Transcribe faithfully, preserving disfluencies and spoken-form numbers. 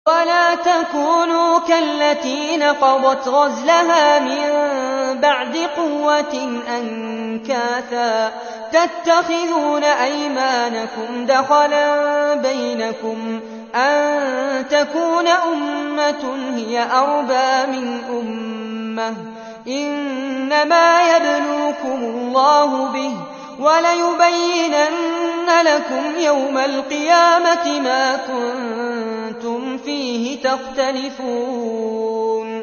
ولا تكونوا كالتي نقضت غزلها من بعد قوة أنكاثا تتخذون أيمانكم دخلا بينكم أن تكون أمة هي أربى من أمة إنما يبلوكم الله به وليبينن لكم يوم القيامة ما كنتم فيه تختلفون